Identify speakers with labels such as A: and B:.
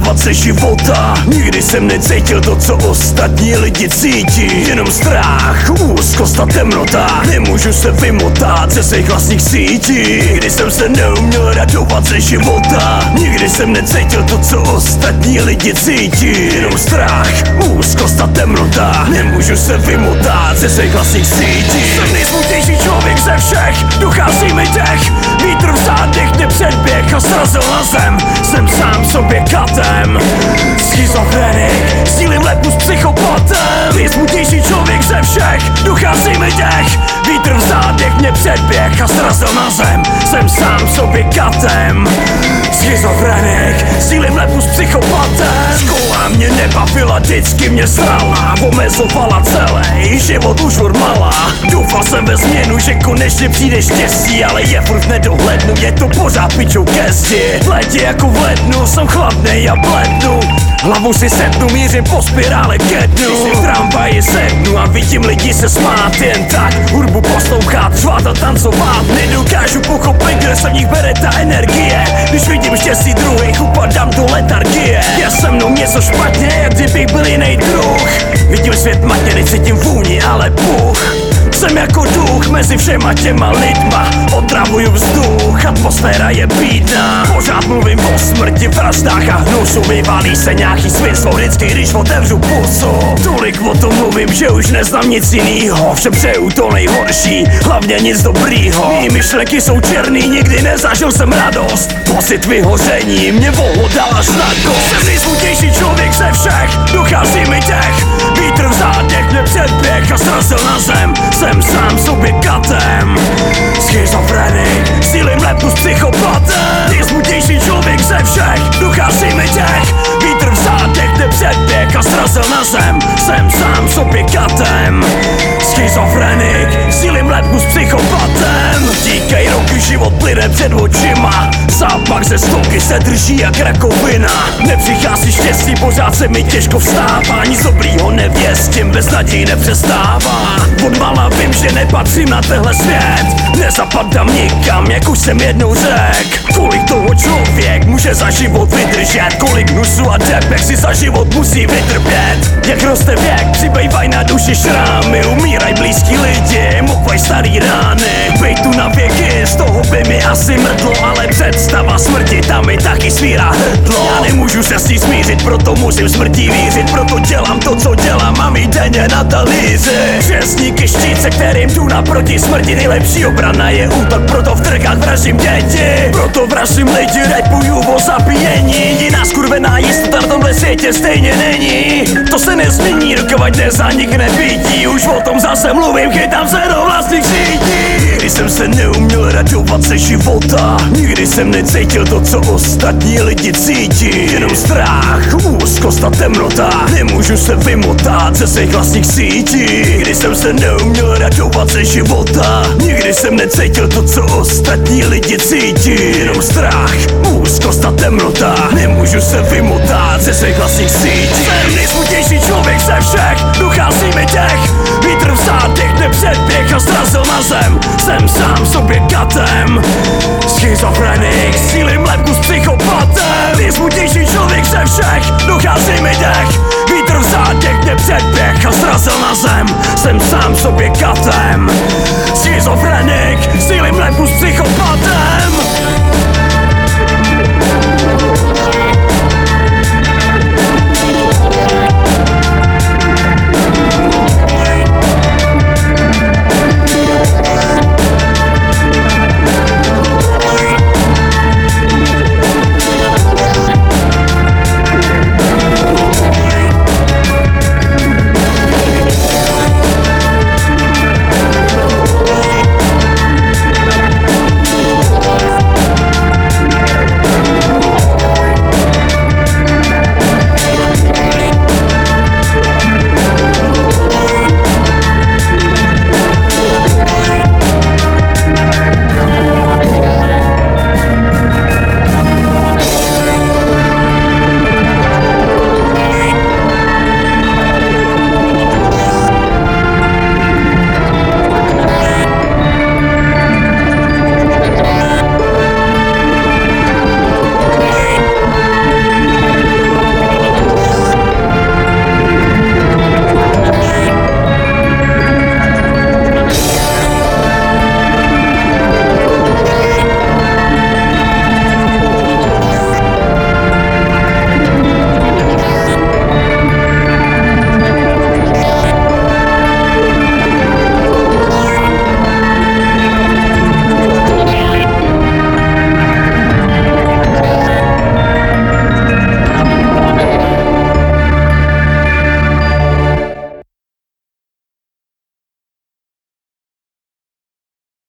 A: radovat ze života. Nikdy jsem necítil to, co ostatní lidi cítí. Jenom strach, úzkost a temnota. Nemůžu se vymotat ze svých vlastních sítí. Nikdy jsem se neuměl radovat ze života. Nikdy jsem necítil to, co ostatní lidi cítí. Jenom strach, úzkost a temnota. Nemůžu se vymotat ze svých vlastních sítí. Jsem nejsmutnější člověk ze všech, dochází mi dech. Vítr v zádech mě předběh a srazil na zem. Jsem sám sobě katem, schizofrenik, sdílím letnu s psychopatem. Nejsmutnější člověk ze všech, dochází mi dech. Vítr v zádech mě předběh a srazil na zem. Jsem sám sobě katem, schizofrenik, sdílím letnu s psychopatem. Škola mě nebavila, vždycky mě srala, omezovala celý život už od mala. Doufal jsem ve změnu, že konečně přijde štěstí, ale je furt v nedohlednu, je to pořád pičou ke zdi. V létě jako v lednu, jsem chladnej a blednu. Hlavu si setnu, mířím po spirále ke dnu. Když si v tramvaji sednu a vidím lidi se smát jen tak, hudbu poslouchat, řvát a tancovat. Nedokážu pochopit, kde se v nich bere ta energie. Když vidím štěstí druhých, upadám do letargie. Je se mnou něco špatně, jak kdybych byl jiný druh. Vidím svět matně, necítím vůni, ale puch. Jsem jako duch mezi všema těma lidma. Otravuju vzduch, atmosféra je bídná. Pořád mluvím o smrti, vraždách a hnusu. Vyvalí se nějaký svinstvo vždycky, když otevřu pusu. Tolik o tom mluvím, že už neznám nic jinýho. Všem přeju to nejhorší, hlavně nic dobrýho. Mý myšlenky jsou černý, nikdy nezažil jsem radost. Pocit vyhoření mě vohodal až na kost. Jsem nejsmutnější člověk ze všech, dochází mi dech. Vítr v zádech mě předběh a srazil na zem. Jsem sám sobě katem, schizofrenik, sdílím letnu s psychopatem. Nejsmutnější člověk ze všech, dochází mi dech. Vítr v zádech mě předběh a srazil na zem. Jsem sám sobě katem, schizofrenik, sdílím letnu s psychopatem. Díkej roky, život plyne před očima. Zápach ze stoky se drží jak rakovina. Nepřichází štěstí, pořád se mi těžko vstává. Nic dobrýho nevěstím, bez naději nepřestává. Od mala vím, že nepatřím na tenhle svět. Nezapadám nikam, jak už jsem jednou řek. Kolik toho člověk může za život vydržet? Kolik hnusu a depek si za život musí vytrpět? Jak roste věk, přibývaj na duši šrámy. Umíraj blízký lidi, mokvaj starý rány. Bej tu na věky, z toho by mi asi mrdlo. Ale představa smrti, tam mi taky svírá hrdlo. Já nemůžu se s ní smířit, proto musím smrti vířit. Proto dělám to, co dělám, mám jí denně na talíři. Řezníky, štítce, kterým jdu naproti smrti. Nejlepší obrana je útok, proto v trkách vražím děti. Proto vražím lidi, repuju o zabíjení. Jiná skurvená jistota na tomhle světě stejně není. To se nezmění, dokud nezanikne bytí. Už o tom zase mluvím, chytám se do vlastních sítí. Nikdy jsem se neuměl radovat ze života. Nikdy jsem necítil to, co ostatní lidi cítí. Jenom strach, úzkost a temnota. Nemůžu se vymotat ze svých vlastních sítí. Nikdy jsem se neuměl radovat ze života. Nikdy jsem necítil to, co ostatní lidi cítí. Jenom strach, úzkost a temnota. Nemůžu se vymotat ze svých vlastních sítí. Jsem nejsmutnější člověk ze všech, dochází mi dech. Vítr v zádech mě předběh a srazil na zem. Jsem sám sobě katem, schizofrenik, sdílím letnu s psychopatem. Nejsmutnější člověk ze všech, dochází mi dech. Vítr v zádech mě předběh a srazil na zem. Jsem sám sobě katem, schizofrenik, sdílím letnu s psychopatem.